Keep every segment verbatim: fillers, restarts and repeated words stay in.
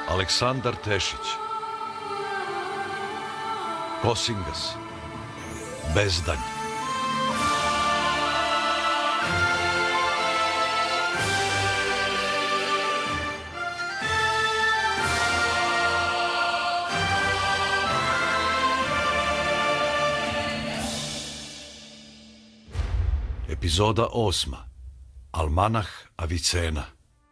Aleksandar Tešić, Kosingas, Bezdanj. Epizoda osma. Almanah Avicena.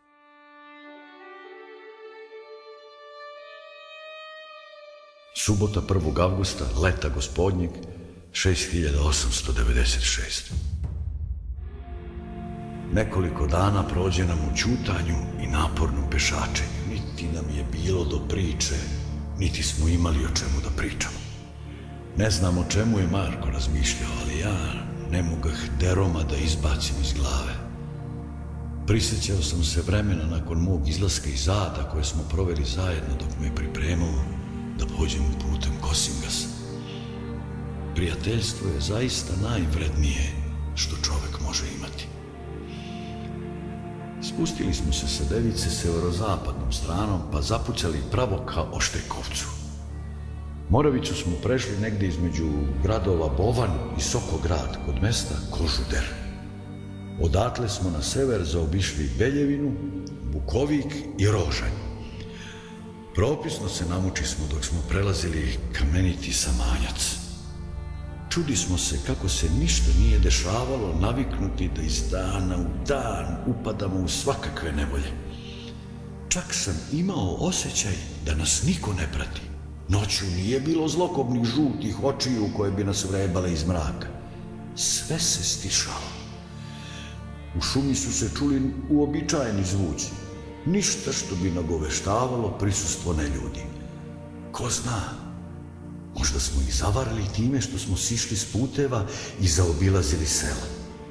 Subota prvog avgusta, leta gospodnjeg, šest hiljada osamsto devedeset šeste. Nekoliko dana prođe nam u ćutanju i napornom pešačenju. Niti nam je bilo do priče, niti smo imali o čemu da pričamo. Ne znam o čemu je Marko razmišljao, ali ja ne mogah deroma da izbacim iz glave. Prisjećao sam se vremena nakon mog izlaska iz Ada koje smo proveli zajedno dok me pripremao da pođem putem Kosingasa. Prijateljstvo je zaista najvrednije što čovek može imati. Spustili smo se sa Device severozapadnom stranom pa zapucali pravo ka Oštrikovcu. Moravicu smo prešli negde između gradova Bovan i Sokograd kod mesta Kožuder. Odatle smo na sever zaobišli Beljevinu, Bukovik i Rožanj. Propisno se namučismo dok smo prelazili kameniti Samanjac. Čudi smo se kako se ništa nije dešavalo, naviknuti da iz dana u dan upadamo u svakakve nevolje. Čak sam imao osjećaj da nas niko ne prati. Noću nije bilo zlokobnih žutih očiju koje bi nas vrebale iz mraka. Sve se stišalo. U šumi su se čuli uobičajeni zvuci. Ništa što bi nagoveštavalo prisustvo neljudi. Ko zna, možda smo ih zavarali time što smo sišli s puteva i zaobilazili sela.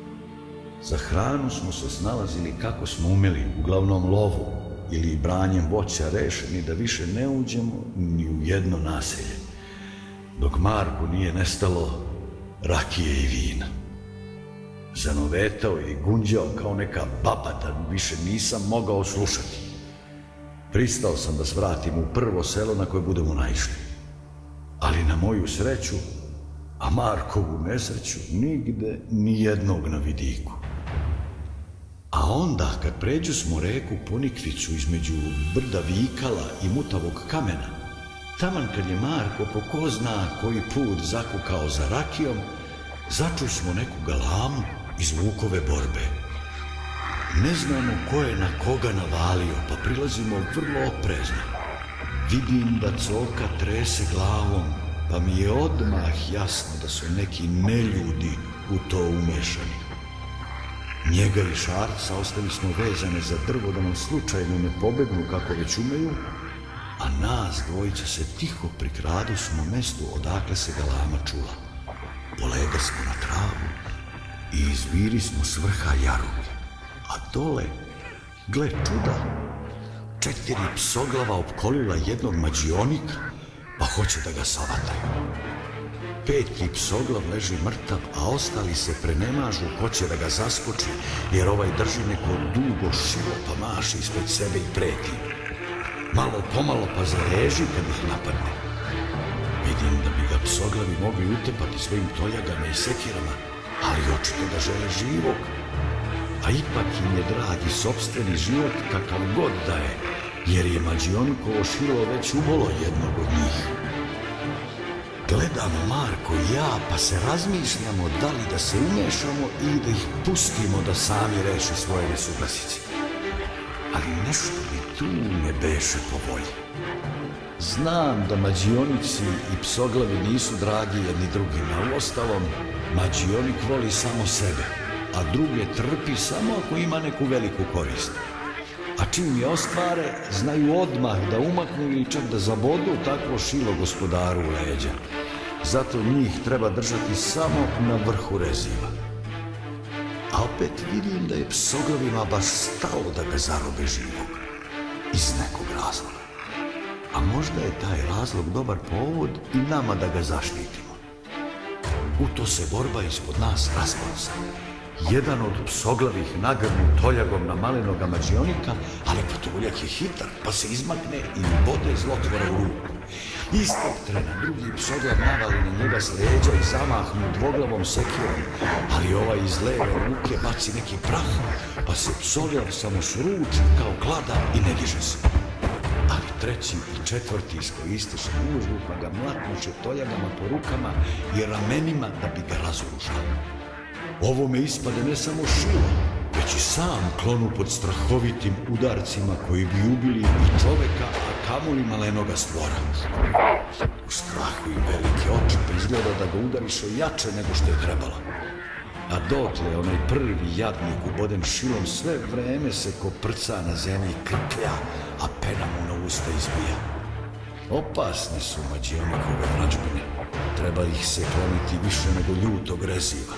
Za hranu smo se snalazili kako smo umeli, uglavnom lovu ili branjem voća, rešeni da više ne uđemo ni u jedno naselje, dok Marku nije nestalo rakije i vina. Zanovetao i gunđao kao neka baba da više nisam mogao slušati. Pristao sam da svratim u prvo selo na koje budemo naišli. Ali na moju sreću, a Markovu nesreću, nigde ni jednog na vidiku. A onda, kad pređu smo reku Ponikvicu između brda Vikala i Mutavog kamena, taman kad je Marko po ko zna koji put zakukao za rakijom, začuli smo neku galamu iz Vukove borbe. Ne znamo ko je na koga navalio, pa prilazimo vrlo oprezno. Vidim da Coka trese glavom, pa mi je odmah jasno da su neki neljudi u to umešani. Njega i Šarca ostavili smo vezane za drvo da nam slučajno ne pobegnu kako već umeju, a nas dvojica se tiho prikradu smo mestu odakle se galama čula. Polega smo na travu i izviri smo s vrha jaruge, a dole, gle čuda, četiri psoglava opkolila jednog mađionika, pa hoće da ga savataju. Peti psoglav leži mrtav, a ostali se prenemažu ko će da ga zaskoči, jer ovaj drži neko dugo šilo pa maše ispred sebe i preti. Malo pomalo pa zareži kad ih napadne. Vidim da bi ga psoglavi mogli utepati svojim toljagama i sekirama, ali očito da žele živog. A ipak im je dragi sopstveni život kakav god da je, jer je mađionikovo šilo već ubolo jednog od njih. Gledamo Marko i ja, pa se razmišljamo da li da se umešamo ili da ih pustimo da sami reše svoje nesuglasice. Ali nešto mi tu ne beše po volji. Znam da mađionici i psoglavi nisu dragi jedni drugima. Uostalom, mađionik voli samo sebe, a druge trpi samo ako ima neku veliku korist. A čim je ostvare, znaju odmah da umaknu ili čak da zabodu takvo šilo gospodaru u leđa. Zato njih treba držati samo na vrhu reziva. A opet vidim da je psoglavima baš stalo da ga zarobe živog. Iz nekog razloga. A možda je taj razlog dobar povod i nama da ga zaštitimo. U to se borba ispod nas rasplasa. jedan od psoglavih nagrnu toljagom na malenog mađionika, ali patuljak je hitar, pa se izmakne i bode zlotvora u ruku. Istog trena drugi psoglav navali na njega s leđa i zamahnu dvoglavom sekirom, ali ovaj iz leve ruke baci neki prah, pa se psoglav samo sruči kao klada i ne diže se. Ali treći i četvrti iskoristiše uložbu pa ga mlatnuše toljagama po rukama i ramenima da bi ga razoružali. Ovome ispade ne samo Šilo, već i sam klonu pod strahovitim udarcima koji bi ubili i čoveka, a kamoli malenoga stvora. U strahu i velike oči pa izgleda da ga udariše jače nego što je trebalo. A dotle onaj prvi jadnik uboden Šilom sve vreme se koprca na zemlji, krklja, a pena mu na usta izbija. Opasni su mađionikove vrađbine. Treba ih se kloniti više nego ljutog reziva.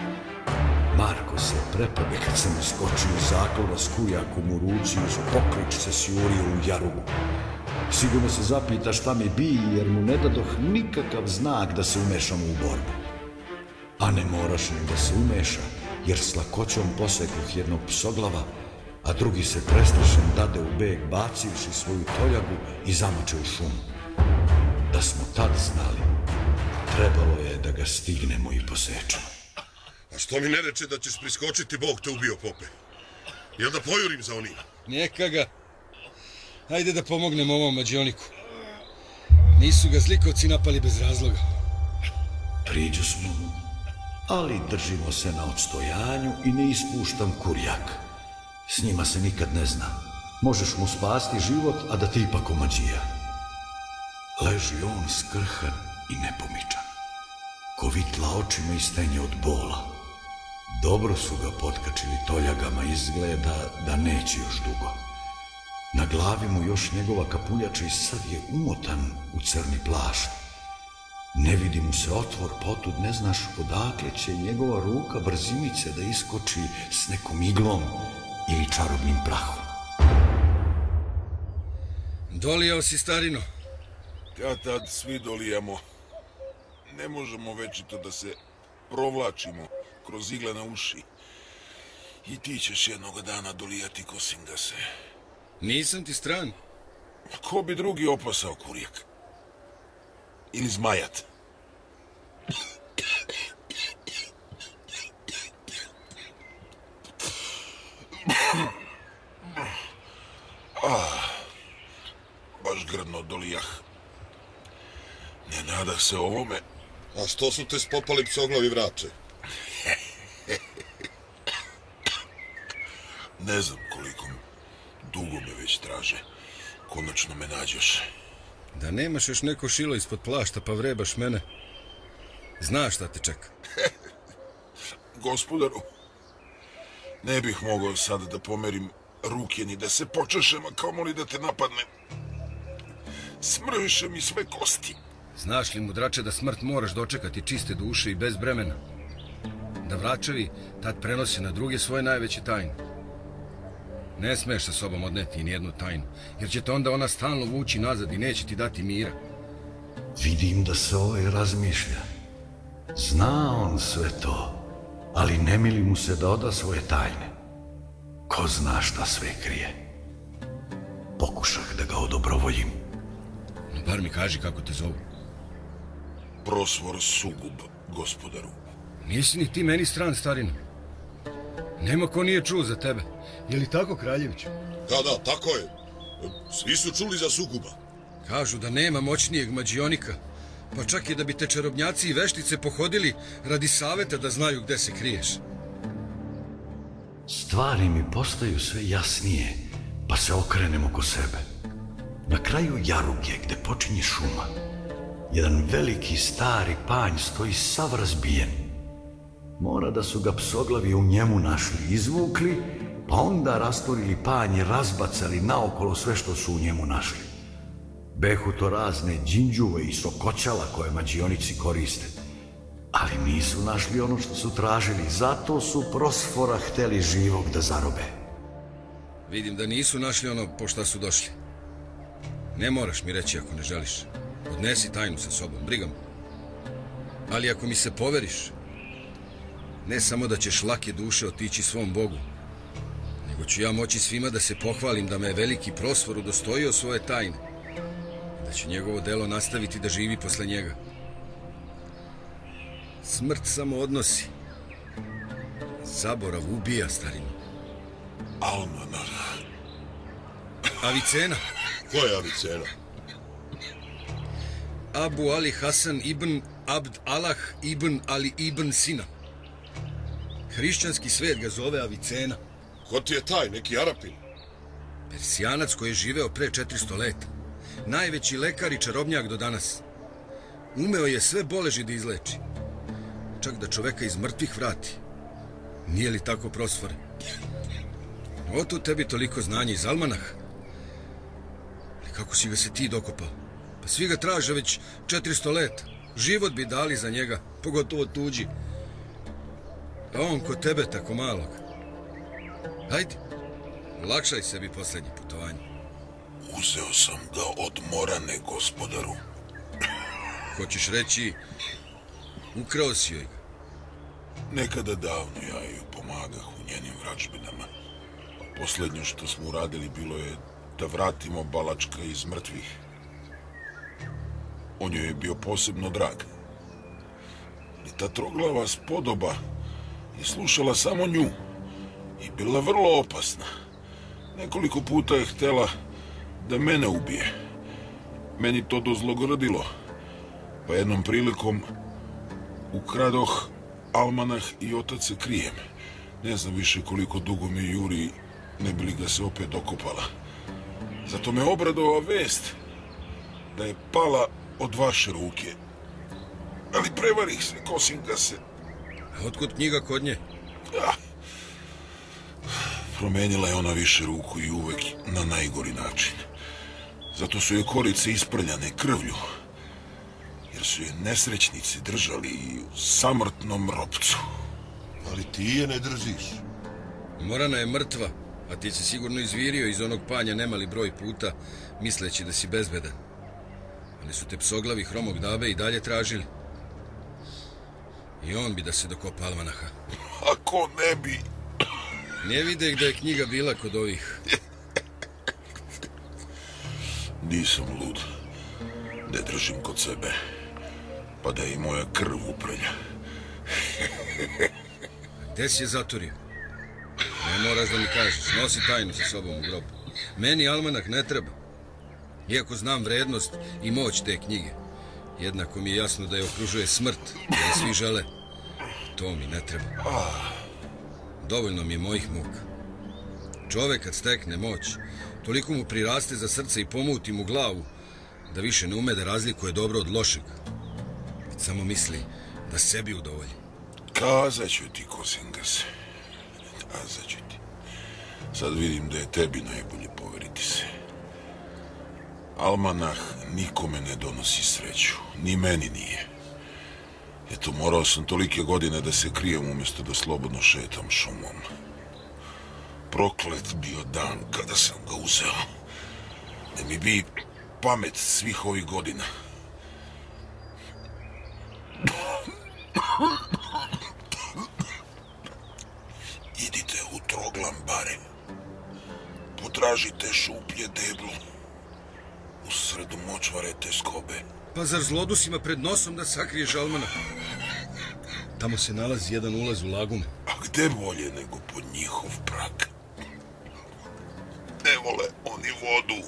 Marko se prepade kad sam iskočio iz zaklona s kujakom u ruci uz poklič se sjurio u jarugu. Sigurno se zapita šta mi bi, jer mu ne dadoh nikakav znak da se umešamo u borbu. A ne moraš ni da se umeša, jer s lakoćom posekoh jednog psoglava, a drugi se prestrašen dade u beg bacivši svoju toljagu i zamače u šumu. Da smo tad znali, trebalo je da ga stignemo i posečemo. A što mi ne reče da ćeš priskočiti, Bog te ubio, pope? Jel da pojurim za onim? Neka ga. Ajde da pomognemo ovom mađioniku. Nisu ga zlikovci napali bez razloga. Priđu smo, ali držimo se na odstojanju i ne ispuštam kurjak. S njima se nikad ne zna. Možeš mu spasti život, a da ti ipak omađija. Leži on skrhan i nepomičan. Ko vitla očima i stenje od bola. Dobro su ga potkačili toljagama, izgleda da neće još dugo. Na glavi mu još njegova kapuljača i sad je umotan u crni plašt. Ne vidi mu se otvor, potud ne znaš odakle će njegova ruka brzimice da iskoči s nekom iglom ili čarobnim prahom. Dolijao si, starino? Kad tad svi dolijamo. Ne možemo večito da se provlačimo kroz igle na uši. I ti ćeš jednog dana dolijati Kosingase. Nisam ti stran. Ko bi drugi opasao kurjak? Ili zmajat? Ah, baš grdno dolijah. Ne nadah se ovome. A što su te spopali psoglavi vrače? Ne znam koliko dugo me već traže. Konačno me nađeš. Da nemaš još neko Šilo ispod plašta pa vrebaš mene. Znaš šta te čeka. Gospodaru, ne bih mogao sad da pomerim ruke ni da se počešem, a kamoli da te napadnem. Smrviše mi sve kosti. Znaš li, mudrače, da smrt moraš dočekati čiste duše i bez bremena? Da vračevi tad prenose na druge svoje najveće tajne. Ne smeš sa sobom odneti nijednu tajnu, jer će te onda ona stalno vući nazad i neće ti dati mira. Vidim da se ovaj razmišlja. Zna on sve to, ali ne mili mu se da oda svoje tajne. Ko zna šta sve krije. Pokušah da ga odobrovoljim. No bar mi kaži kako te zovu. Prosvor Sugub, gospodaru. Nisi ni ti meni stran, starino. Nema ko nije čuo za tebe. Je li tako, kraljević? Da, da, tako je. Svi su čuli za Suguba. Kažu da nema moćnijeg mađionika. Pa čak i da bi te čarobnjaci i veštice pohodili radi saveta da znaju gde se kriješ. Stvari mi postaju sve jasnije, pa se okrenem oko sebe. Na kraju jaruge, gde počinje šuma, jedan veliki stari panj stoji sav razbijen. Mora da su ga psoglavi u njemu našli, izvukli, pa onda rastvorili panj i razbacali naokolo sve što su u njemu našli. Behu to razne đinđuve i sokoćala koje mađionici koriste. Ali nisu našli ono što su tražili, zato su Prosfora hteli živog da zarobe. Vidim da nisu našli ono po šta su došli. Ne moraš mi reći ako ne želiš. Odnesi tajnu sa sobom, brigam. Ali ako mi se poveriš, Ne samo da ćeš lake duše otići svom Bogu, nego ću ja moći svima da se pohvalim da me je veliki Prosvor udostojio svoje tajne, da će njegovo delo nastaviti da živi posle njega. Smrt samo odnosi. Zaborav ubija, starinu. Almanah. Avicena. Ko je Avicena? Abu Ali Hasan ibn Abd Allah ibn Ali ibn Sina. Hrišćanski svet ga zove Avicena. Ko ti je taj, neki Arapin? Persijanac koji je živeo pre četiristo leta. Najveći lekar i čarobnjak do danas. Umeo je sve boleži da izleči. Čak da čoveka iz mrtvih vrati. Nije li tako, Prosvore? Oto tebi toliko znanja iz almanaha. Ali kako si ga se ti dokopao? Pa svi ga traže već četiristo leta. Život bi dali za njega, pogotovo tuđi. A on kod tebe tako malog. Hajde, olakšaj sebi posljednje putovanje. Uzeo sam ga od Morane, gospodaru. Hoćeš reći, ukrao si joj ga? Nekada davno ja joj pomagah u njenim vražbinama. A posljednje što smo uradili bilo je da vratimo Balačka iz mrtvih. On joj je bio posebno drag. I ta troglava spodoba je slušala samo nju i bila vrlo opasna. Nekoliko puta je htjela da mene ubije. Meni to dozlogrdilo, pa jednom prilikom ukradoh almanah i otac se krijem. Ne znam više koliko dugo mi juri, ne bi li ga se opet dokopala. Zato me obradova vest da je pala od vaše ruke. Ali prevarih se, Kosinga se. A otkud knjiga kod nje? Ah. Promenila je ona više ruku i uvek na najgori način. Zato su je korice isprljane krvlju. Jer su je nesrećnici držali u samrtnom ropcu. Ali ti je ne držiš. Morana je mrtva, a ti si sigurno izvirio iz onog panja nemali broj puta, misleći da si bezbedan. Ali su te psoglavi Hromog Dabe i dalje tražili. I on bi da se dokopa almanaha. Ako ne bi... Ne vide gde je knjiga bila kod ovih. Nisam lud. Ne držim kod sebe. Pa da je i moja krv uprlja. Gde si je zaturio? Ne moraš da mi kažeš. Nosi tajnu sa sobom u grobu. Meni almanah ne treba. Iako znam vrednost i moć te knjige. Jednako mi je jasno da je okružuje smrt, jer je svi žele. To mi ne treba. Dovoljno mi je mojih muka. Čovek kad stekne moć, toliko mu priraste za srce i pomuti mu glavu, da više ne ume da razlikuje dobro od lošeg. Samo misli da sebi udovolji. Kazat ću ti, Kosingas. Kazat ću ti. Sad vidim da je tebi najbolje poveriti se. Almanah nikome ne donosi sreću. Ni meni nije. Eto, morao sam tolike godine da se krijem umjesto da slobodno šetam šumom. Proklet bio dan kada sam ga uzeo. Da mi bi pamet svih ovih godina. Idite u Troglam bare. Potražite šuplje deblo. U sredu močvare te skobe. Pa zar zlodusima pred nosom da sakriješ almanah? Tamo se nalazi jedan ulaz u lagume. A gde bolje nego pod njihov prag? Ne vole oni vodu.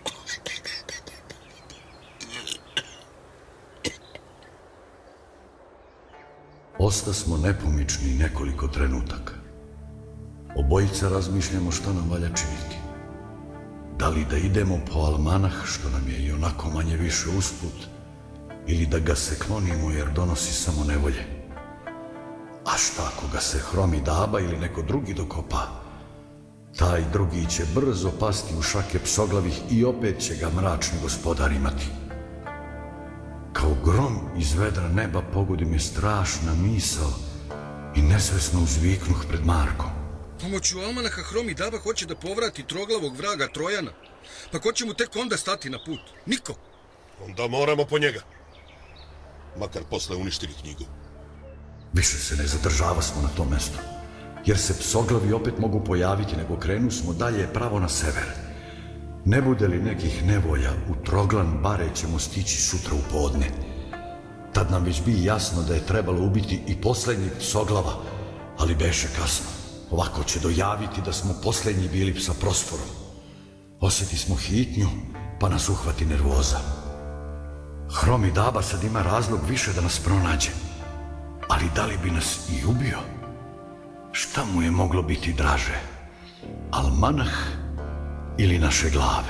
Ostasmo nepomični nekoliko trenutaka. Obojica razmišljamo što nam valja činiti. Da li da idemo po almanah, što nam je i onako manje više usput, ili da ga se klonimo jer donosi samo nevolje. A šta ako ga se Hromi Daba ili neko drugi dokopa? Taj drugi će brzo pasti u šake psoglavih i opet će ga mračni gospodar imati. Kao grom iz vedra neba pogodi me strašna misao i nesvesno uzviknuh pred Markom. Pomoću almanaha Hromi Daba hoće da povrati troglavog vraga Trojana. Pa ko će mu tek onda stati na put? Niko. Onda moramo po njega. Makar posle uništili knjigu. Više se ne zadržava smo na tom mestu, jer se psoglavi opet mogu pojaviti, nego krenu smo dalje pravo na sever. Ne bude li nekih nevolja, u Troglan bare ćemo stići sutra u podne. Tad nam već bi jasno da je trebalo ubiti i poslednjeg psoglava, ali beše kasno. Ovako će dojaviti da smo poslednji bili sa Prosforom. Osjeti smo hitnju, pa nas uhvati nervoza. Hromi Daba sad ima razlog više da nas pronađe. Ali da li bi nas i ubio? Šta mu je moglo biti draže? Almanah ili naše glave?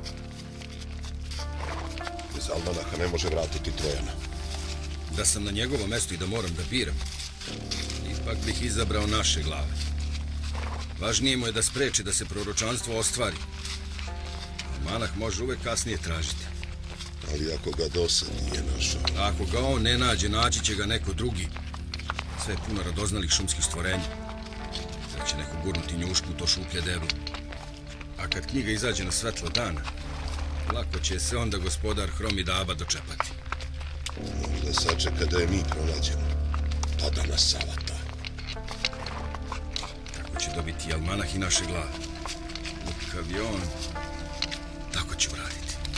Bez Almanaha ne može vratiti Trojana. Da sam na njegovo mesto i da moram da biram, ipak bih izabrao naše glave. Važnije mu je da spreči da se proročanstvo ostvari. Almanah može uvek kasnije tražiti. Ali ako ga dosad nije našao... Ako ga on ne nađe, naći će ga neko drugi. Sve je puno radoznalih šumskih stvorenja. Sad će neko gurnuti njušku u to šuplje deblo. A kad knjiga izađe na svetlo dana, lako će se onda gospodar Hromi Daba dočepati. Možda sačeka da je mi pronađemo, pa da nas savata. Tako će dobiti i Almanah i naše glave. Lukav je on, tako će uraditi.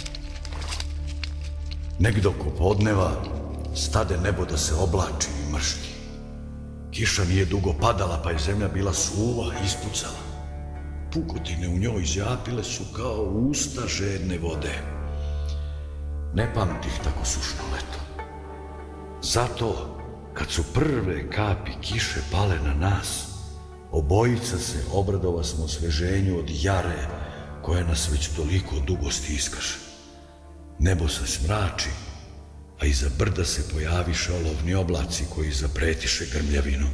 Negdje oko podneva stade nebo da se oblači i mršti. Kiša nije dugo padala, pa je zemlja bila suva i ispucala. Pukotine u njoj zjapile su kao usta žedne vode. Ne pamtih tako sušno leto. Zato, kad su prve kapi kiše pale na nas, obojica se obradova smo osveženju od jare koja nas već toliko dugo stiskaše. Nebo se smrači, a iza brda se pojaviše olovni oblaci koji zapretiše grmljavinom.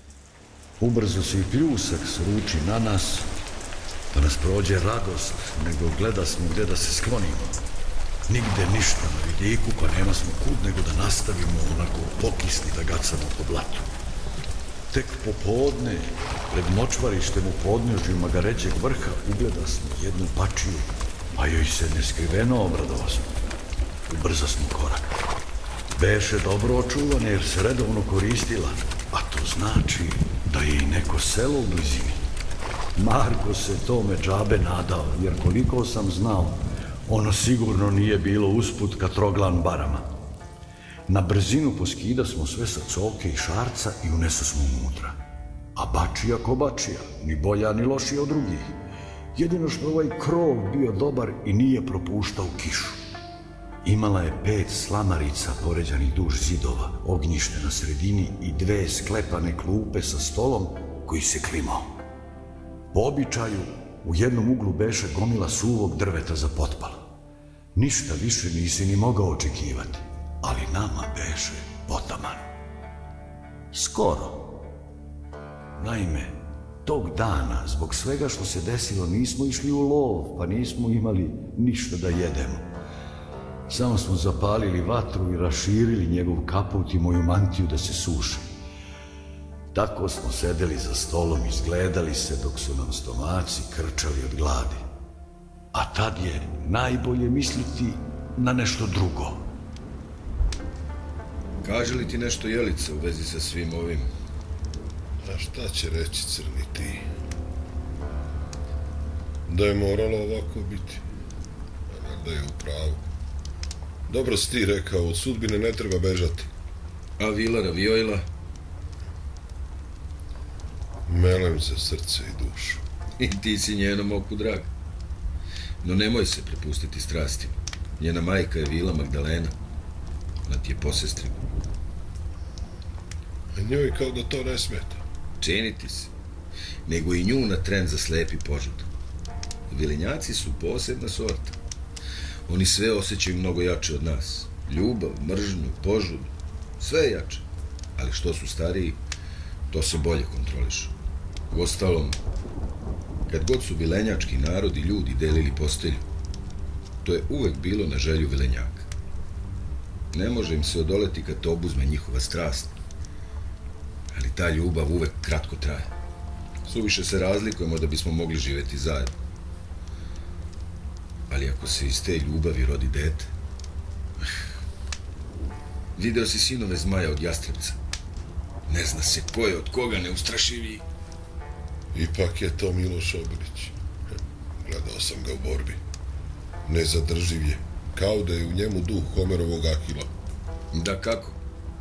Ubrzo se i pljusak sruči na nas, pa nas prođe radost, nego gleda smo gde da se sklonimo. Nigde ništa na vidiku, pa nema smo kud nego da nastavimo onako pokisni da gacamo po blatu. Tek popodne, pred močvarištem u podnožju Magarećeg vrha, ugleda smo jednu pačiju, pa joj se neskriveno obradova smo. Ubrza smo korak. Beše dobro očuvana jer se redovno koristila, a to znači da je i neko selo u blizini. Marko se tome džabe nadao, jer koliko sam znao, ono sigurno nije bilo usput ka Troglan barama. Na brzinu poskida smo sve sa coke i šarca i uneso smo unutra. A bačija ko bačija, ni bolja ni lošija od drugih. Jedino što ovaj krov bio dobar i nije propuštao kišu. Imala je pet slamarica poređanih duž zidova, ognjište na sredini i dve sklepane klupe sa stolom koji se klimao. Po običaju, u jednom uglu beše gomila suvog drveta za potpal. Ništa više nisi ni mogao očekivati, ali nama beše potaman. Skoro. Naime, tog dana, zbog svega što se desilo, nismo išli u lov, pa nismo imali ništa da jedemo. Samo smo zapalili vatru i raširili njegov kaput i moju mantiju da se suše. Tako smo sedeli za stolom i izgledali se dok su nam stomaci krčali od gladi. A tad je najbolje misliti na nešto drugo. Kaže li ti nešto Jelica u vezi sa svim ovim? A šta će reći crni ti? Da je moralo ovako biti. A da je u pravu. Dobro si ti rekao, od sudbine ne treba bežati. A Vila Ravijojla? Melem za srce i dušu. I ti si njenom oku drag. No nemoj se prepustiti strastima. Njena majka je Vila Magdalena. Ona ti je posestrina. A njoj kao da to ne smeta. Činiti se. Nego i nju na tren za slepi požud. Vilenjaci su posebna sorta. Oni sve osjećaju mnogo jače od nas. Ljubav, mržnju, požud, sve je jače. Ali što su stariji, to se bolje kontrolišu. Uostalom, kad god su vilenjački narod i ljudi delili postelju, to je uvek bilo na želju vilenjaka. Ne može im se odoleti kad to obuzme njihova strast, ali ta ljubav uvek kratko traje. Suviše se razlikujemo da bismo mogli živeti zajedno. Ali ako se iz te ljubavi rodi dete... Video si sinove zmaja od Jastrebca. Ne zna se ko je od koga neustrašiviji. Ipak je to Miloš Obilić. Gledao sam ga u borbi. Nezadrživ je, kao da je u njemu duh Homerovog Ahila. Da kako?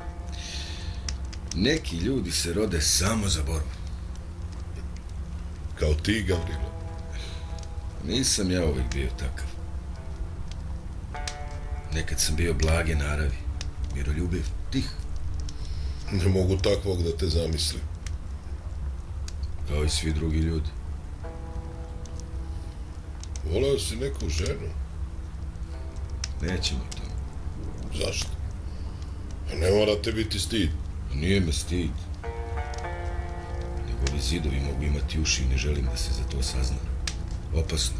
Neki ljudi se rode samo za borbu. Kao ti, Gavrilo. Nisam ja uvijek bio takav. Nekad sam bio blage naravi, miroljubiv, tih. Ne mogu takvog da te zamislim. Kao i svi drugi ljudi. Voleo si neku ženu? Nećemo to. Zašto? Ne mora te biti stid. Nije me stid. Nego ovi zidovi mogu imati uši i ne želim da se za to sazna. Opasno.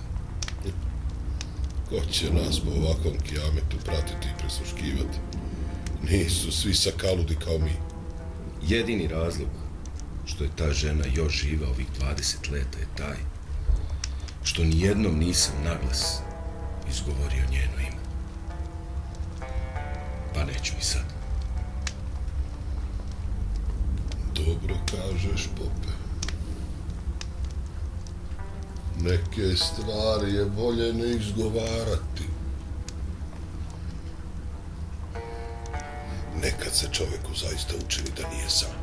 Ko će nas po ovakvom kijametu pratiti i presluškivati? Nisu svi sakaludi kao mi. Jedini razlog što je ta žena još živa ovih dvadeset leta je taj što nijednom nisam naglas izgovorio njeno ime. Pa neću i sad. Dobro kažeš, pope. Neke stvari je bolje ne izgovarati. Nekad se čoveku zaista učini da nije sam.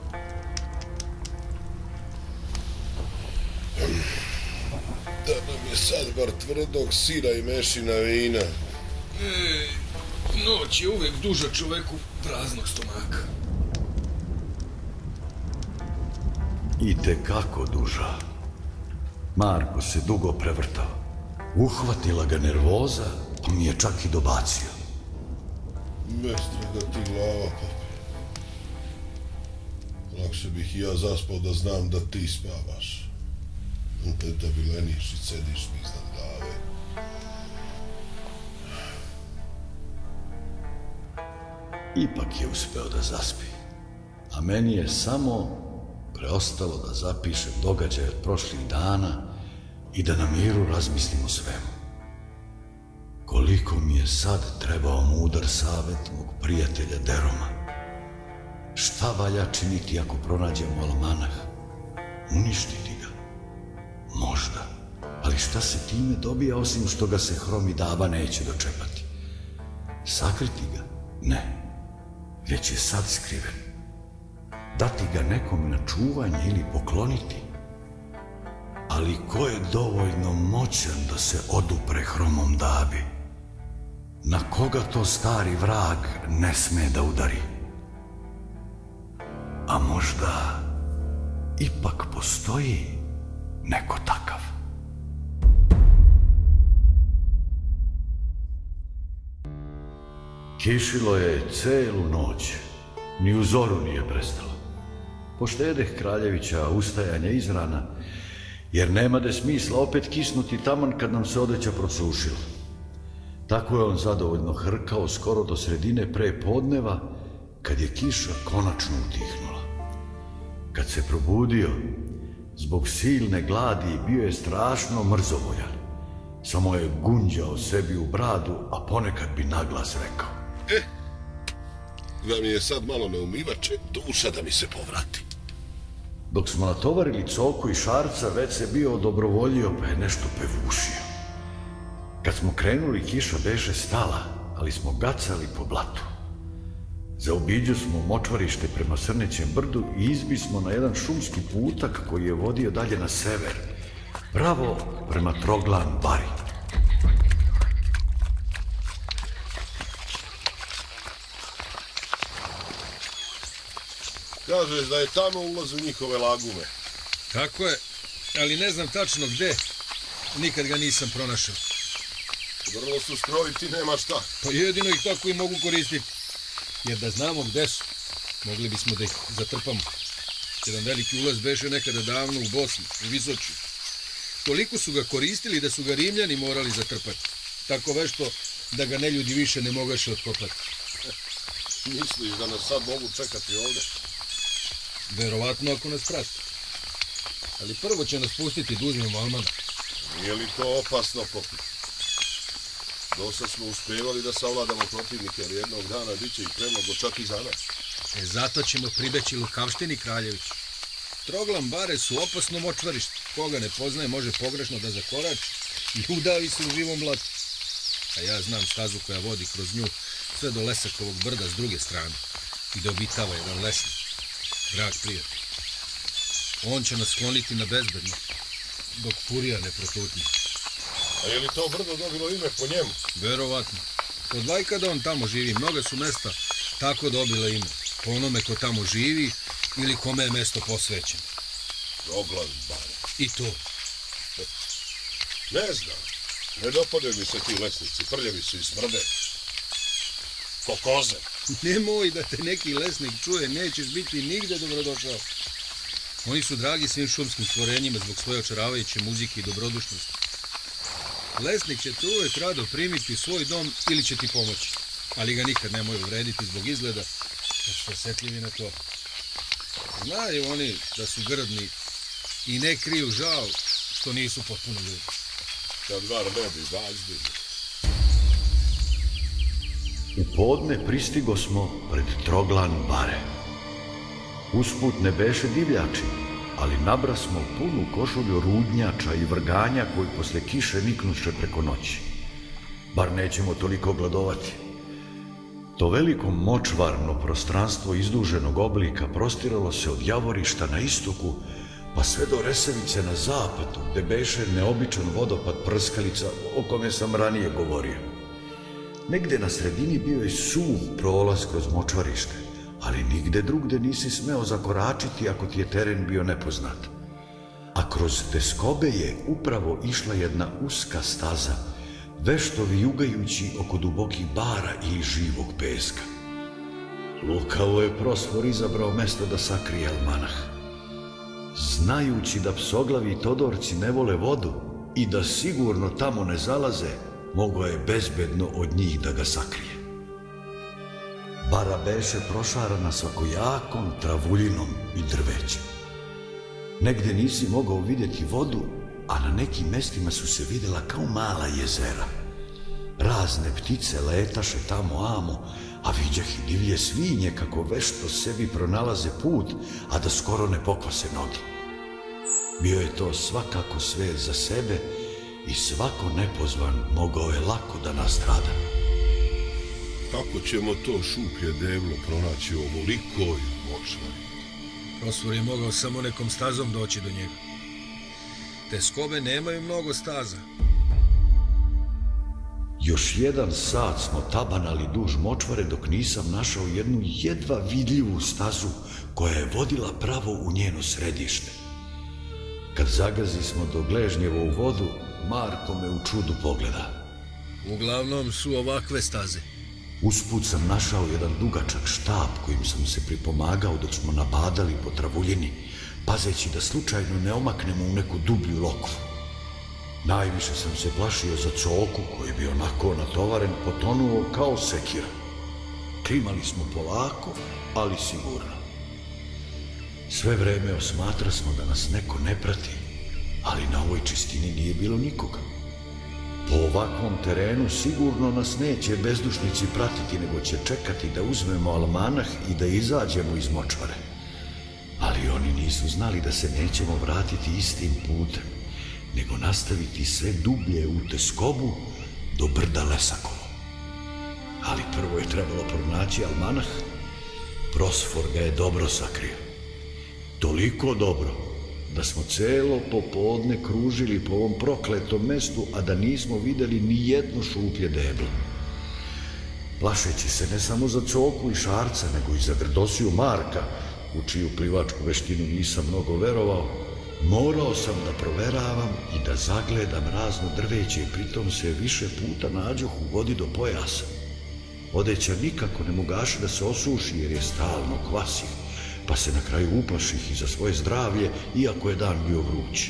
Da nam je sad bar tvrdog sira i mešina vina. Ej, noć je uvek duža čoveku praznog stomaka. I tekako duža. Marko se dugo prevrtao. Uhvatila ga nervoza, pa mi je čak i dobacio. Mestraga ti glava, papi. Lakše bih i ja zaspao da znam da ti spavaš. Da bi leniš i cediš mi iznad glave. Ipak je uspeo da zaspi. A meni je samo preostalo da zapišem događaje od prošlih dana i da na miru razmislim o svemu. Koliko mi je sad trebao mudar savjet mog prijatelja Deroma. Šta valja činiti ako pronađemo almanah? Uništiti ga? Možda. Ali šta se time dobija osim što ga se Hromi Daba neće dočepati? Sakriti ga? Ne. Već je sad skriven. Dati ga nekom na čuvanje ili pokloniti? Ali ko je dovoljno moćan da se odupre Hromom Dabi? Na koga to stari vrag ne sme da udari? A možda ipak postoji neko takav? Kišilo je celu noć, ni u zoru nije prestalo. Poštedeh Kraljevića ustajanja izrana, jer nema da smisla opet kisnuti taman kad nam se odeća prosušila. Tako je on zadovoljno hrkao skoro do sredine pre podneva, kad je kiša konačno utihnula. Kad se probudio, zbog silne gladi bio je strašno mrzovoljan. Samo je gunđao sebi u bradu, a ponekad bi naglas rekao: E, da mi je sad malo neumivače, duša da mi se povrati. Dok smo natovarili Coku i Šarca, već se bio odobrovoljio pa je nešto pevušio. Kad smo krenuli, kiša beše stala, ali smo gacali po blatu. Zaobiđu smo močvarište prema Srnećem brdu i izbi smo na jedan šumski putak koji je vodio dalje na sever, pravo prema Troglan bari. Kažeš da je tamo ulaz u njihove lagume. Tako je, ali ne znam tačno gde. Nikad ga nisam pronašao. Vrlo su skrojiti, nema šta. Pa jedino ih tako i mogu koristiti. Jer da znamo gde su, mogli bismo da ih zatrpamo. Jedan veliki ulaz beše nekada davno u Bosni, u Visočju. Toliko su ga koristili da su ga Rimljani morali zatrpati. Tako vešto da ga neljudi više ne mogaše otkopati. Misliš da nas sad mogu čekati ovde? Verovatno ako nas prati. Ali prvo će nas pustiti da uzmemo almana. Nije li to opasno, poput? Dosad smo uspevali da savladamo protivnike, ali jednog dana bit će ih premnogo čak i za nas. E, zato ćemo pribeći lukavštini, kraljeviću. Troglan bare su opasno močvarište. Koga ne poznaje može pogrešno da zakorači i udavi se u živom blatu. A ja znam stazu koja vodi kroz nju sve do Lesakovog brda s druge strane i da obitava jedan lesnik, drag prijatelj. On će nas skloniti na bezbedno, dok furija ne protutne. A je li to brdo dobilo ime po njemu? Verovatno. Od vajkada on tamo živi, mnoga su mesta tako dobila ime. Po onome ko tamo živi ili kome je mesto posvećeno. Troglan bare. I to. Ne znam. Ne dopadaju mi se ti lesnici. Prljavi su i smrde. Ko koze. Nemoj da te neki lesnik čuje, nećeš biti nigde dobrodošao. Oni su dragi svim šumskim stvorenjima zbog svoje očaravajuće muzike i dobrodušnosti. Lesnik će te uvek rado primiti u svoj dom ili će ti pomoći, ali ga nikad nemoj uvrediti zbog izgleda, jer su osjetljivi na to. Znaju oni da su grdni i ne kriju žal što nisu potpuno ljudi. Kad var ne bi vazdi. U podne pristigo smo pred Troglan bare. Usput ne beše divljači, ali nabra smo punu košulju rudnjača i vrganja koji posle kiše niknuše preko noći. Bar nećemo toliko gladovati. To veliko močvarno prostranstvo izduženog oblika prostiralo se od Javorišta na istoku pa sve do Resavice na zapadu, gde beše neobičan vodopad Prskalica, o kome sam ranije govorio. Negde na sredini bio je suv prolaz kroz močvarište, ali nigde drugde nisi smeo zakoračiti ako ti je teren bio nepoznat. A kroz teskobe je upravo išla jedna uska staza, vešto vijugajući oko dubokih bara i živog peska. Lukavo je Prosfor izabrao mesto da sakrije almanah. Znajući da psoglavi Todorci ne vole vodu i da sigurno tamo ne zalaze, mogao je bezbedno od njih da ga sakrije. Bara beše prošarana svakojakom travuljinom i drvećem. Negde nisi mogao vidjeti vodu, a na nekim mestima su se vidjela kao mala jezera. Razne ptice letaše tamo amo, a viđah i divlje svinje kako vešto sebi pronalaze put, a da skoro ne pokvase noge. Bio je to svakako svet za sebe i svako nepozvan mogao je lako da nastrada. Kako ćemo to šuplje deblo pronaći u ovolikoj močvari? Prosfor je mogao samo nekom stazom doći do njega. Teskobe nemaju mnogo staza. Još jedan sat smo tabanali duž močvare dok nisam našao jednu jedva vidljivu stazu koja je vodila pravo u njeno središte. Kad zagazi smo do gležnjevo u vodu, Marko me u čudu pogleda. Uglavnom su ovakve staze. Usput sam našao jedan dugačak štap kojim sam se pripomagao dok smo nabadali po travuljini, pazeći da slučajno ne omaknemo u neku dublju lokvu. Najviše sam se plašio za Coku koji bi onako natovaren potonuo kao sekira. Klimali smo polako, ali sigurno. Sve vreme osmatra smo da nas neko ne prati, ali na ovoj čistini nije bilo nikoga. Po ovakvom terenu sigurno nas neće bezdušnici pratiti, nego će čekati da uzmemo almanah i da izađemo iz močvare. Ali oni nisu znali da se nećemo vratiti istim putem, nego nastaviti sve dublje u teskobu do brda Lesakovo. Ali prvo je trebalo pronaći almanah. Prosfor ga je dobro sakrio. Toliko dobro da smo celo popodne kružili po ovom prokletom mestu, a da nismo videli ni jedno šuplje deblo. Plašeći se ne samo za Coku i Šarca, nego i za Grdosiju Marka, u čiju plivačku veštinu nisam mnogo verovao, morao sam da proveravam i da zagledam razno drveće i pritom se više puta nađoh u vodi do pojasa. Odeća nikako ne mogaše da se osuši jer je stalno kvasih, pa se na kraju uplaših i za svoje zdravlje, iako je dan bio vrući.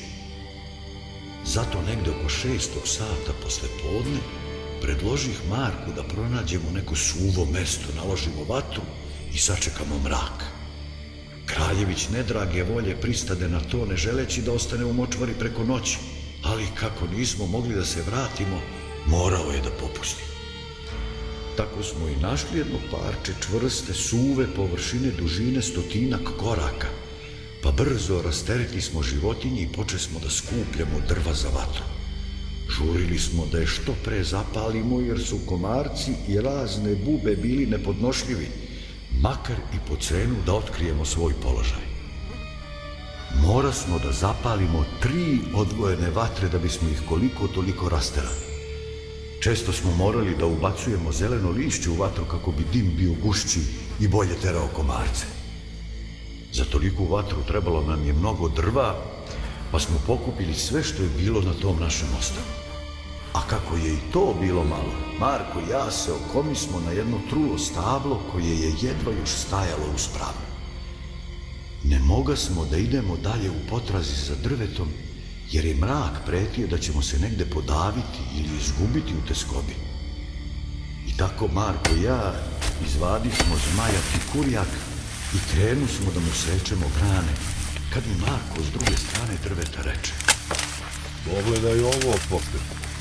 Zato negde oko šestog sata posle podne predložih Marku da pronađemo neko suvo mesto, naložimo vatru i sačekamo mrak. Kraljević nedrage volje pristade na to, ne želeći da ostane u močvari preko noći, ali kako nismo mogli da se vratimo, morao je da popusti. Tako smo i našli jedno parče čvrste, suve površine dužine stotinak koraka, pa brzo rasteretili smo životinje i počeli smo da skupljamo drva za vatru. Žurili smo da je što pre zapalimo, jer su komarci i razne bube bili nepodnošljivi, makar i po cenu da otkrijemo svoj položaj. Mora smo da zapalimo tri odvojene vatre da bismo ih koliko toliko rasterali. Često smo morali da ubacujemo zeleno lišće u vatru kako bi dim bio gušći i bolje terao komarce. Za toliku vatru trebalo nam je mnogo drva, pa smo pokupili sve što je bilo na tom našem ostrvu. A kako je i to bilo malo, Marko i ja se okomismo na jedno trulo stablo koje je jedva još stajalo uz pravu. Ne moga smo da idemo dalje u potrazi za drvetom, jer je mrak pretio da ćemo se negde podaviti ili izgubiti u teskobi. I tako Marko i ja izvadismo zmajat i kurjak i krenu smo da mu sečemo grane, kad mi Marko s druge strane drveta reče: Pogledaj ovo, Pope.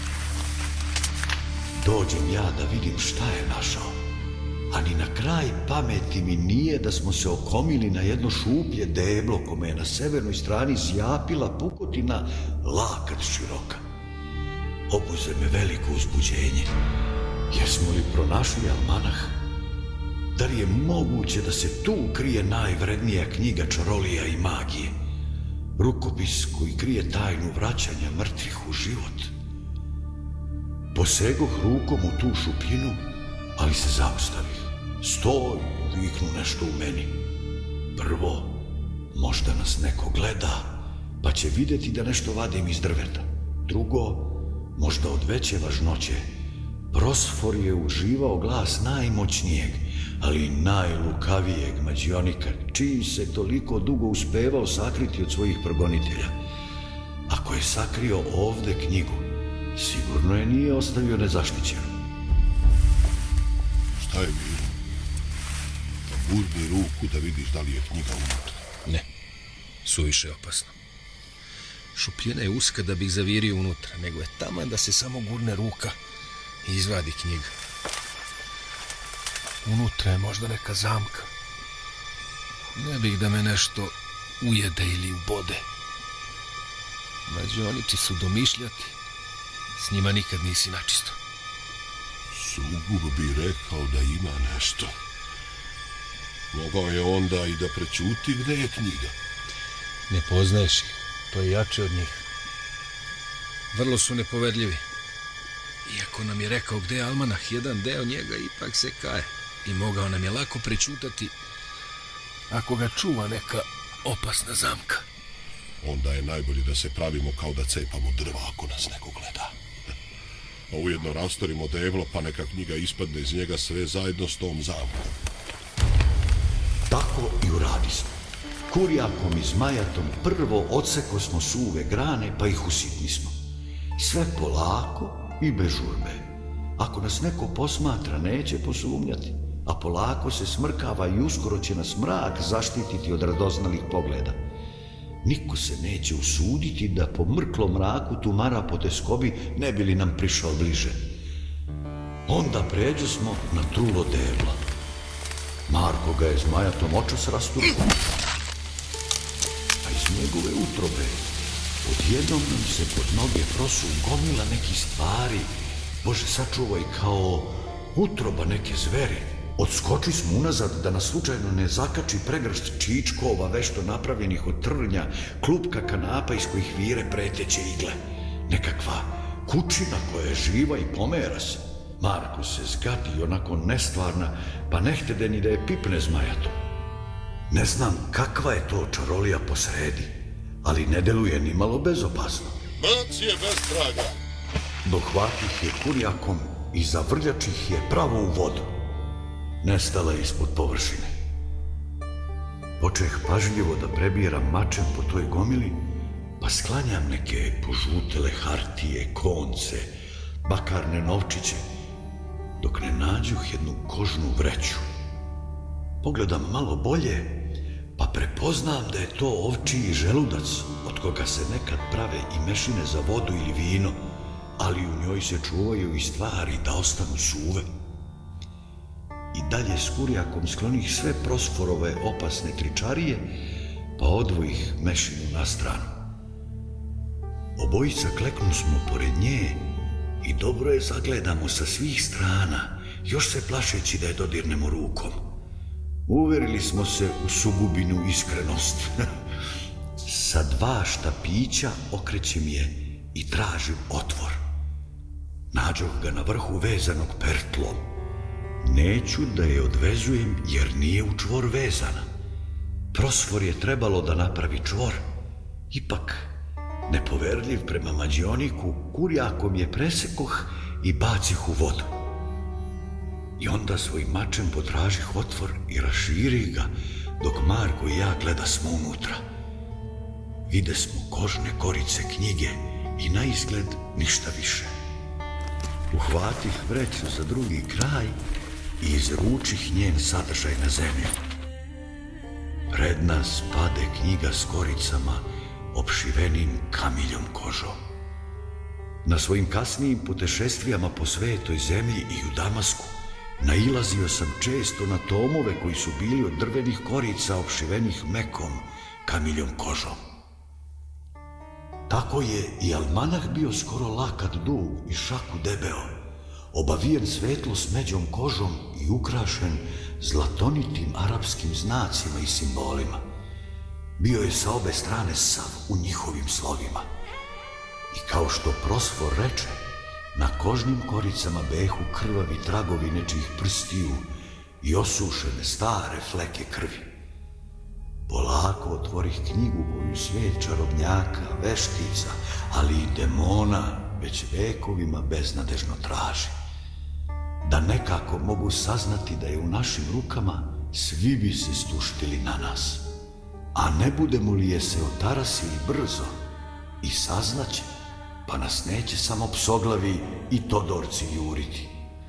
Dođem ja da vidim šta je našao, a ni na kraj pameti mi nije da smo se okomili na jedno šuplje deblo kome je na severnoj strani zjapila pukotina lakat široka. Obuze me veliko uzbuđenje, jer smo li pronašli almanah? Da li je moguće da se tu krije najvrednija knjiga čarolija i magije? Rukopis koji krije tajnu vraćanja mrtvih u život. Posegoh rukom u tu šupljinu, ali se zaustavih. Stoj, viknu nešto u meni. Prvo, možda nas neko gleda, pa će vidjeti da nešto vadim iz drveta. Drugo, možda od veće važnoće, Prosfor je uživao glas najmoćnijeg, ali najlukavijeg mađionika, čiji se toliko dugo uspevao sakriti od svojih progonitelja. Ako je sakrio ovde knjigu, sigurno je nije ostavio nezaštićenu. Šta je bilo? Pa budni ruku da vidiš da li je knjiga unutra. Ne, suviše je opasno. Šupljina je uska da bih zavirio unutra, nego je taman da se samo gurne ruka i izvadi knjiga. Unutra je možda neka zamka. Ne bih da me nešto ujede ili ubode. Mađioniči su domišljati, s njima nikad nisi načisto. Sugub bi rekao da ima nešto. Mogao je onda i da prećuti gde je knjiga. Ne poznaješ ih, to je jače od njih. Vrlo su nepovedljivi. Iako nam je rekao gde je almanah, jedan deo njega ipak se kaje i mogao nam je lako prećutati ako ga čuva neka opasna zamka. Onda je najbolje da se pravimo kao da cepamo drva ako nas neko gleda. A ujedno rastorimo deblo, pa neka knjiga ispadne iz njega sve zajedno s tom zamkom. Tako i uradismo. Kurjakom i zmajatom prvo odseko smo suve grane, pa ih usitnismo. Sve polako i bez žurbe. Ako nas neko posmatra, neće posumnjati, a polako se smrkava i uskoro će nas mrak zaštititi od radoznalih pogleda. Niko se neće usuditi da po mrklom mraku tumara po teskobi, ne bi li nam prišao bliže. Onda pređu smo na trulo debla. Marko ga je zmajatom očas rasturio, a iz njegove utrobe odjednom nam se pod noge prosu gomila nekih stvari, Bože sačuvaj, kao utroba neke zveri. Odskoči smo unazad da nas slučajno ne zakači pregršt čičkova vešto napravljenih od trnja, klupka kanapa iz kojih vire preteće igle. Nekakva kućina koja je živa i pomera se. Marko se zgadi onako nestvarna, pa ne htede ni da je pipne zmajatom. Ne znam kakva je to čarolija posredi, ali ne deluje ni malo bezopasno. Mac je bez traga. Dohvatih je kurjakom i zavrljačih je pravo u vodu. Nestala je ispod površine. Počeh pažljivo da prebiram mačem po toj gomili, pa sklanjam neke požutele hartije, konce, bakarne novčiće, dok ne nađuh jednu kožnu vreću. Pogledam malo bolje, pa prepoznam da je to ovčiji želudac, od koga se nekad prave i mešine za vodu ili vino, ali u njoj se čuvaju i stvari da ostanu suve. i dalje s Kurjakom sklonih sve Prosforove opasne tričarije, pa odvojih Mešinu na stranu. Obojica kleknu smo pored nje i dobro je zagledamo sa svih strana, još se plašeći da je dodirnemo rukom. Uverili smo se u sugubinu iskrenost. Sa dva štapića okrećem je i tražim otvor. Nađoh ga na vrhu vezanog pertlom. Neću da je odvezujem jer nije u čvor vezana. Prosfor je trebalo da napravi čvor. Ipak, nepoverljiv prema mađioniku, Kurjakom je presekoh i bacih u vodu. I onda svojim mačem potražih otvor i raširih ga, dok Marko i ja gleda smo unutra. Vide smo kožne korice knjige i na izgled ništa više. Uhvatih vreću za drugi kraj i izručih njen sadržaj na zemlju. Pred nas pade knjiga s koricama opšivenim kamiljom kožom. Na svojim kasnijim putešestvijama po svetoj zemlji i u Damasku nailazio sam često na tomove koji su bili od drvenih korica opšivenih mekom kamiljom kožom. Tako je i almanah bio skoro lakat dug i šaku debeo, obavijen svetlo smeđom kožom i ukrašen zlatonitim arapskim znacima i simbolima. Bio je sa obe strane sav u njihovim slovima. I kao što Prosfor reče, na kožnim koricama behu krvavi tragovi nečijih prstiju i osušene stare fleke krvi. Polako otvorih knjigu koju svijet čarobnjaka, veštica, ali i demona već vekovima beznadežno traži. Da nekako mogu saznati da je u našim rukama, svi bi se stuštili na nas. A ne budemo li je se otarasili brzo i saznaće, pa nas neće samo psoglavi i Todorci juriti.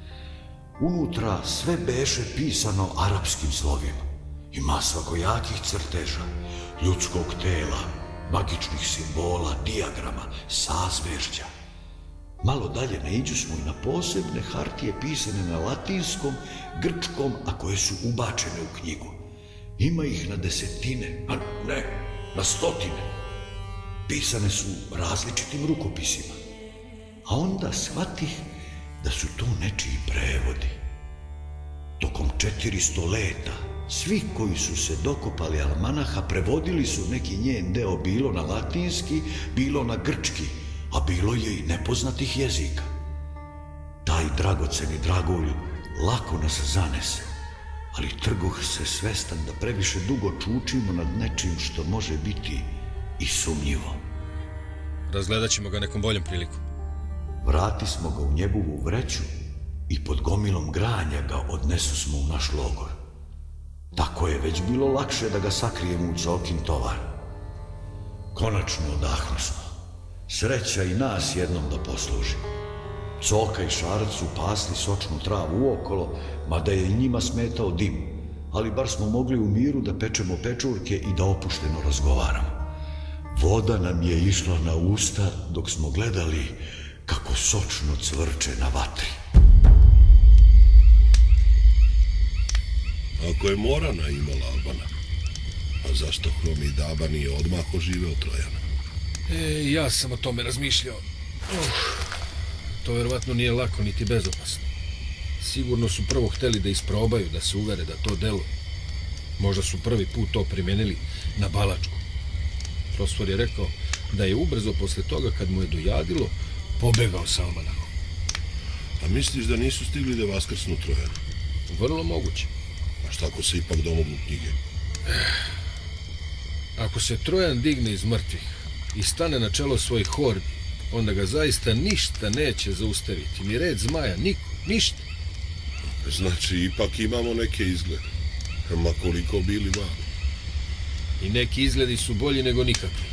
Unutra sve beše pisano arapskim slovima. Ima svakojakih crteža, ljudskog tela, magičnih simbola, dijagrama, sazvežđa. Malo dalje naiđu smo i na posebne hartije pisane na latinskom, grčkom, a koje su ubačene u knjigu. Ima ih na desetine, a ne, na stotine. Pisane su različitim rukopisima. A onda shvatih da su to nečiji prevodi. Tokom četiristo leta, svi koji su se dokopali almanaha prevodili su neki njen deo bilo na latinski, bilo na grčki, a bilo je i nepoznatih jezika. Taj dragoceni dragulj lako nas zanese, ali trgoh se svestan da previše dugo čučimo nad nečim što može biti i sumnjivo. Razgledat ćemo ga nekom boljom priliku. Vrati smo ga u njegovu vreću i pod gomilom granja ga odnesu smo u naš logor. Tako je već bilo lakše da ga sakrijemo u Cokin tovar. Konačno odahnu smo. Sreća i nas jednom da posluži. Coka i Šarac su pasli sočnu travu uokolo, mada je i njima smetao dim, ali bar smo mogli u miru da pečemo pečurke i da opušteno razgovaramo. Voda nam je išla na usta dok smo gledali kako sočno cvrče na vatri. Ako je Morana imala Albana, a zašto Hromi Daba nije odmah oživeo Trojana? E, ja sam o tome razmišljao. Uh, to verovatno nije lako niti bezopasno. Sigurno su prvo hteli da isprobaju, da se uvere da to delo. Možda su prvi put to primenili na Balačku. Prosfor je rekao da je ubrzo posle toga, kad mu je dojadilo, pobegao sa almanahom. A misliš da nisu stigli da vaskrsnu Trojana? Vrlo moguće. A šta ako se ipak domognu knjige? Ako se Trojan digne iz mrtvih i stane na čelo svojih hordi, onda ga zaista ništa neće zaustaviti. Ni red zmaja, niko, ništa. Znači, ipak imamo neke izglede. Ma koliko bili mali. I neki izgledi su bolji nego nikakvi.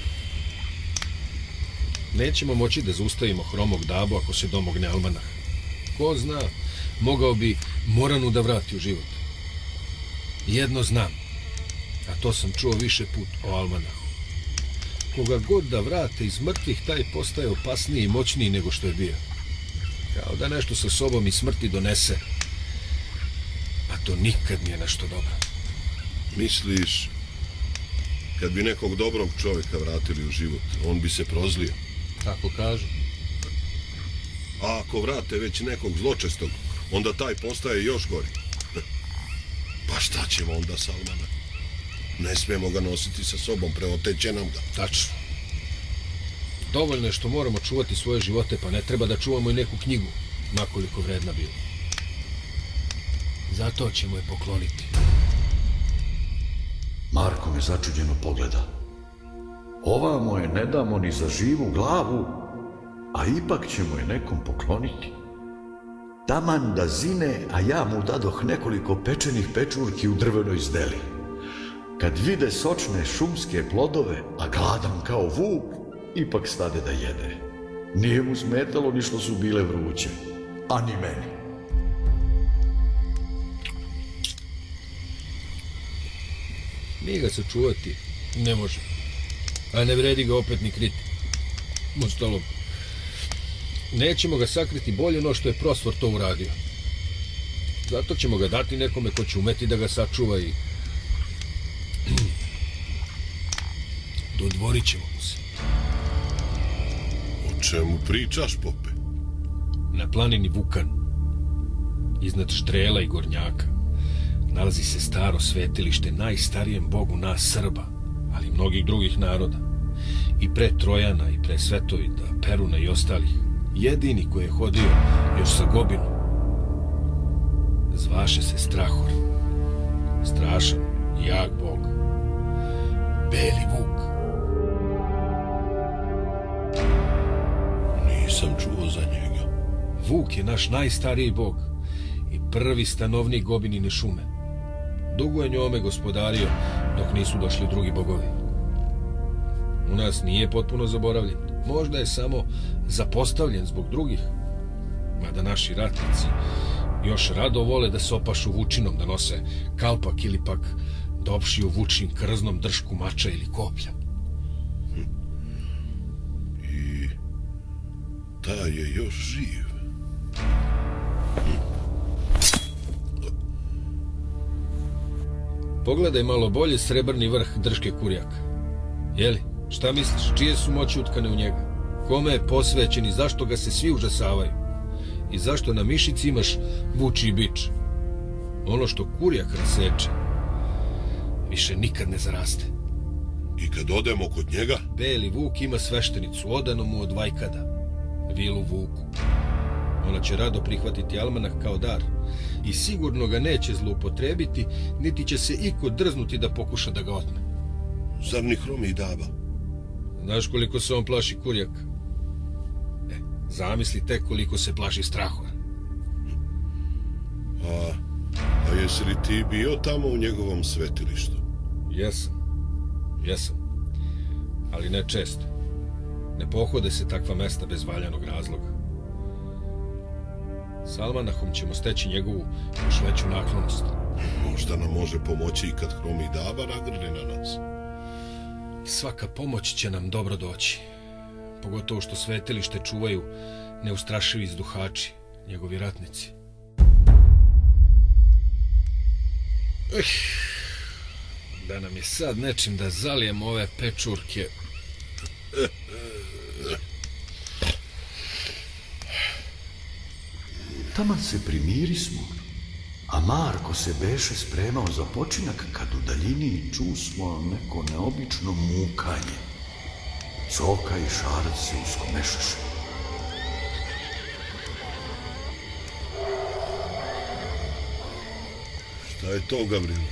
Nećemo moći da zaustavimo Hromog Dabu ako se domogne almanah. Ko zna, mogao bi Moranu da vrati u život. Jedno znam, a to sam čuo više put o almanahu. Koga god da vrate iz mrtvih, taj postaje opasniji i moćniji nego što je bio. Kao da nešto sa sobom i smrti donese. A to nikad nije nešto dobro. Misliš, kad bi nekog dobrog čovjeka vratili u život, on bi se prozlio? Tako kažu. A ako vrate već nekog zločestog, onda taj postaje još gori. Pa šta ćemo onda, Salmana? Ne smijemo ga nositi sa sobom, preoteće nam ga. Tačno. Dovoljno je što moramo čuvati svoje živote, pa ne treba da čuvamo i neku knjigu, makoliko vredna bila. Zato ćemo je pokloniti. Marko me začuđeno pogleda. Ovamo je ne damo ni za živu glavu, a ipak ćemo je nekom pokloniti. Taman da zine, a ja mu dadoh nekoliko pečenih pečurki u drvenoj zdeli. Kad vide sočne šumske plodove, a gladan kao vuk, ipak stade da jede. Nije mu smetalo ni što su bile vruće, a ni meni. Mi ga sačuvati ne može, a ne vredi ga opet ni kriti. Mostalom, nećemo ga sakriti bolje no što je Prosvor to uradio. Zato ćemo ga dati nekome ko će umeti da ga sačuva i dodvorit ćemo mu se. O čemu pričaš, pope? Na planini Vukan, iznad Štrela i Gornjaka, nalazi se staro svetilište najstarijem bogu nas Srba, ali i mnogih drugih naroda. I pre Trojana, i pre Svetovida, Peruna i ostalih. Jedini koji je hodio još sa Gobinom. Zvaše se Strahor. Strašan i jak bog. Beli Vuk. Nisam čuo za njega. Vuk je naš najstariji bog i prvi stanovnik Gobinine šume. Dugo je njome gospodario dok nisu došli drugi bogovi. U nas nije potpuno zaboravljen. Možda je samo zapostavljen zbog drugih. Mada naši ratnici još rado vole da se opašu vučinom, da nose kalpak ili pak da opšiju vučnim krznom dršku mača ili koplja. I taj je još živ. Pogledaj malo bolje srebrni vrh Drške Kurjaka. Jeli, šta misliš, čije su moći utkane u njega? Kome je posvećen i zašto ga se svi užasavaju? I zašto na mišici imaš vučji bič? Ono što Kurjak raseče, više nikad ne zaraste. I kad odemo kod njega? Beli Vuk ima sveštenicu, odanu mu od vajkada, Vilu Vuku. Ona će rado prihvatiti almanah kao dar i sigurno ga neće zloupotrebiti, niti će se iko drznuti da pokuša da ga otme. Zar ni Hromi Daba? Znaš koliko se on plaši Kurjaka? E, zamisli tek koliko se plaši Strahora. A, a jesi li ti bio tamo u njegovom svetilištu? Jesam, jesam, ali ne često. Ne pohode se takva mesta bez valjanog razloga. S almanahom ćemo steći njegovu još veću naklonost. Možda nam može pomoći i kad Hromi Daba nagrne na nas. Svaka pomoć će nam dobro doći. Pogotovo što svetilište čuvaju neustrašivi izduhači, njegovi ratnici. Uh, da nam je sad nečim da zalijemo ove pečurke. Taman se primirismo, a Marko se beše spremao za počinak kad u daljini čusmo neko neobično mukanje. Coka i šarac se uskomešaše. Šta je to, Gavrilo?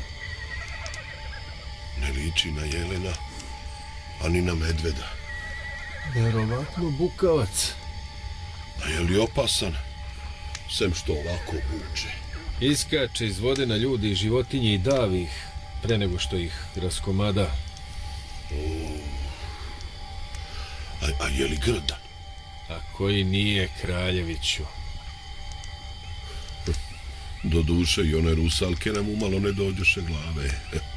Ne liči na jelena, ani na medveda. Verovatno bukavac. A je li opasan? Sem što ovako vuče. Iskače iz vode na ljudi i životinje i davi ih pre nego što ih raskomada. A, a je li grdan? A koji nije, kraljeviću? Do duše i one rusalke nam umalo ne dođoše glave.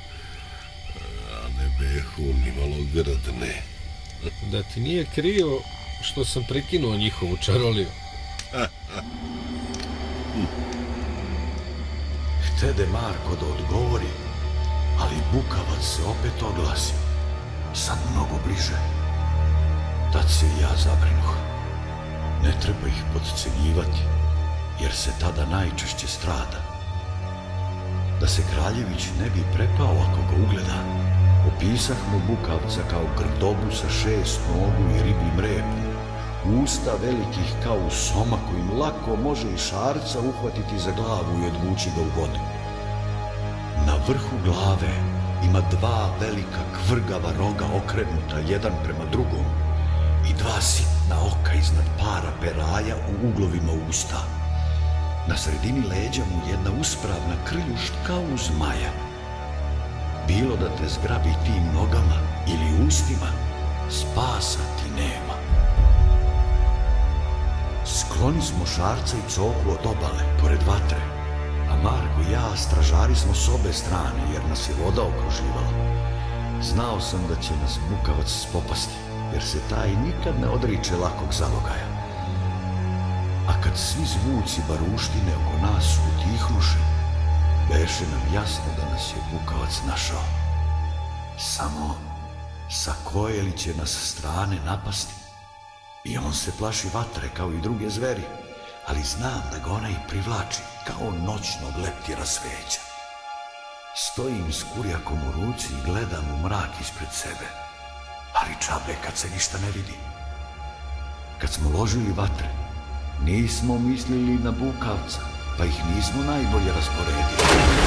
A ne behu ni malo grdne. Da ti nije krivo što sam prekinuo njihovu čaroliju. Htede Marko da odgovori, ali Bukavac se opet oglasio, sad mnogo bliže. Tad se i ja zabrinuh. Ne treba ih podcenjivati, jer se tada najčešće strada. Da se Kraljević ne bi prepao ako ga ugleda, opisah mu Bukavca kao grdobu sa šest nogu i ribljim repom, usta velikih kao soma kojim lako može i šarca uhvatiti za glavu i odvući ga u vodu. Na vrhu glave ima dva velika kvrgava roga okrenuta jedan prema drugom i dva sitna oka iznad para peraja u uglovima usta. Na sredini leđa mu jedna uspravna krljušt kao u zmaja. Bilo da te zgrabi tim nogama ili ustima, spasa ti nema. Skloni smo Šarca i Coku od obale, pored vatre, a Marko i ja stražari smo s obe strane, jer nas je voda okruživala. Znao sam da će nas Bukavac spopasti, jer se taj nikad ne odriče lakog zalogaja. A kad svi zvuci baruštine oko nas utihnuše, beše nam jasno da nas je Bukavac našao. Samo sa koje li će nas strane napasti? I on se plaši vatre kao i druge zveri, ali znam da ga ona i privlači kao noćnog leptira sveća. Stojim s kurjakom u ruci i gledam u mrak ispred sebe, ali čabe kad se ništa ne vidi. Kad smo ložili vatre, nismo mislili na Bukavca, pa ih nismo najbolje rasporedili.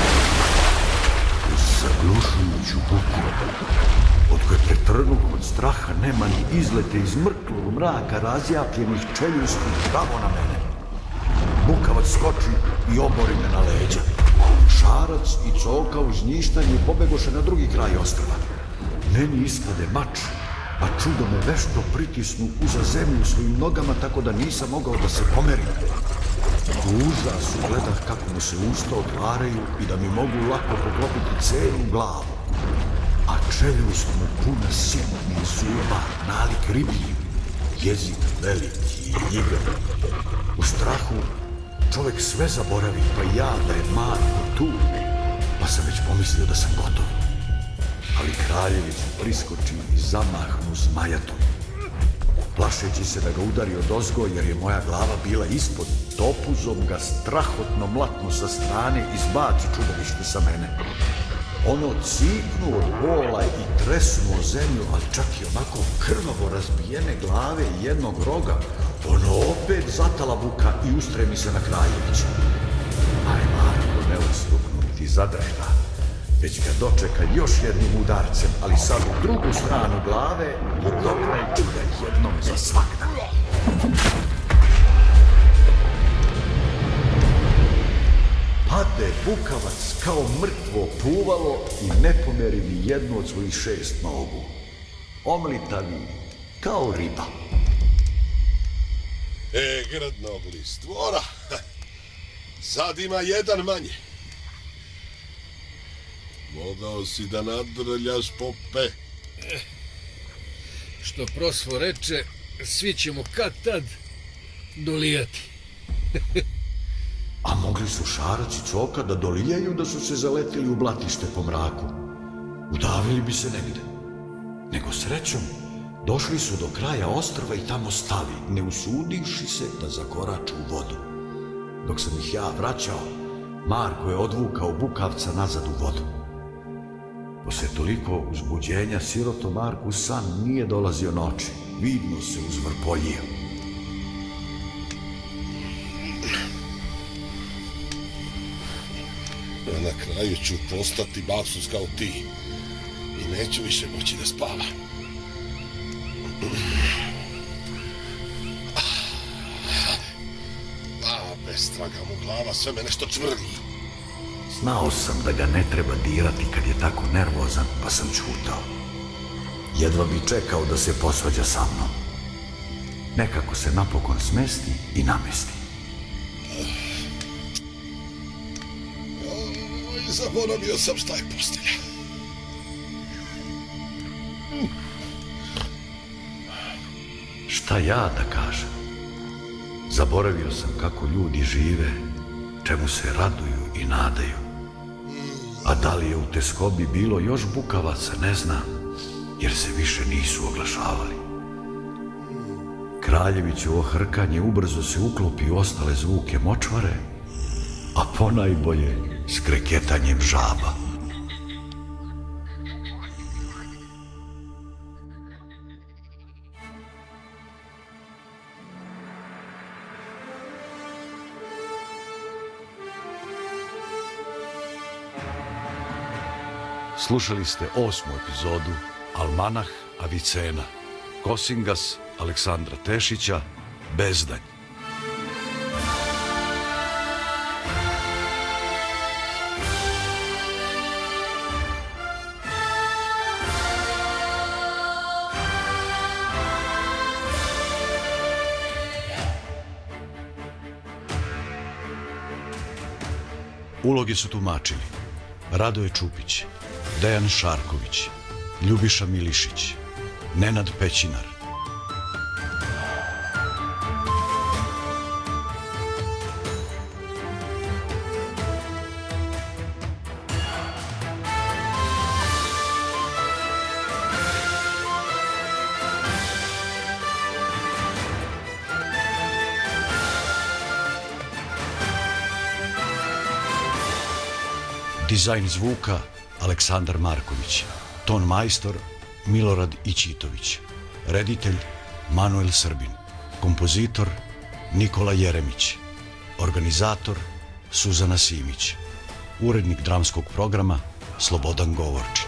Uz zaglušujuću buku, od koje pretrnuh od straha nema ni izlete iz mrklog mraka razjapljenih čeljusti pravo na mene. Bukavac skoči i obori me na leđa. Šarac i Coka uz njištanje pobegoše na drugi kraj ostrva. Meni ispade mač, a čudo me vešto pritisnu uza zemlju svojim nogama tako da nisam mogao da se pomerim. U užasu gledah kako mu se usta otvaraju i da mi mogu lako poklopiti celu glavu. A čeljust mu puna sitnih zuba, nalik ribljim, jezik veliki i ljigav. U strahu čovek sve zaboravi, pa i ja da je Marko tu, pa sam već pomislio da sam gotov. Ali Kraljević priskoči i zamahnu zmajatom. Plašeći se da ga udari odozgo, jer je moja glava bila ispod, topuzom ga strahotno mlatno sa strane i zbaci čudovište sa mene. Ono cipnu od bola i tresnu o zemlju, ali čak i onako krvavo razbijene glave i jednog roga, ono opet zatala buka i ustremi se na Kraljevića. Aj, Marko, ne ustuknu niti zadrhta, već ga dočeka još jednim udarcem, ali sad u drugu stranu glave i dokrajču ga jednom za svakda. Pade Bukavac kao mrtvo puvalo i ne pomeri ni jednu od svojih šest nogu. Omlitavi kao riba. E, gradnogli stvora, sad ima jedan manje. Mogao si da nadrljaš pope. Eh, što Prosvo reče, svi ćemo kad tad dolijati. A mogli su Šarac i Coka da dolijaju da su se zaletili u blatište po mraku. Udavili bi se negde. Nego srećom, došli su do kraja ostrva i tamo stali, ne usudivši se da zakoraču u vodu. Dok sam ih ja vraćao, Marko je odvukao Bukavca nazad u vodu. Posle toliko uzbuđenja, siroto Marku san nije dolazio na oči. Vidno se uzvrpoljio. Na kraju ću postati baksus kao ti i neću više moći da spava. A, bez traga mu glava, sve me nešto čvrni. Znao sam da ga ne treba dirati kad je tako nervozan, pa sam ćutao. Jedva bi čekao da se posvađa sa mnom. Nekako se napokon smesti i namesti. Zaboravio sam šta je postelja. Šta ja da kažem? Zaboravio sam kako ljudi žive, čemu se raduju i nadaju. A da li je u teskobi bilo još bukavaca, ne znam, jer se više nisu oglašavali. Kraljevićevo hrkanje ubrzo se uklopi u ostale zvuke močvare, a ponajbolje s kreketanjem žaba. Slušali ste osmu epizodu Almanah Avicena, Kosingas Aleksandra Tešića, Bezdanj. Uloge su tumačili Radoje Čupić, Dejan Šarković, Ljubiša Milišić, Nenad Pećinar. Dizajn zvuka Aleksandar Marković, ton majstor Milorad Ićitović, reditelj Manuel Srbin, kompozitor Nikola Jeremić, organizator Suzana Simić, urednik dramskog programa Slobodan Govorčić.